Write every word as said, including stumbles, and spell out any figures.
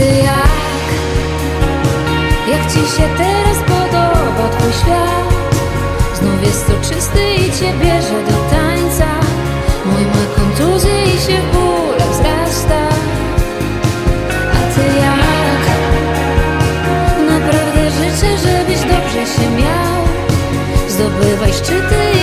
ty jak? Jak ci się teraz podoba twój świat? Znów jest soczysty i cię bierze do tańca. Mój ma kontuzję i się w bóle wzrasta. A ty jak? Naprawdę życzę, żebyś dobrze się miał. Zdobywaj szczyty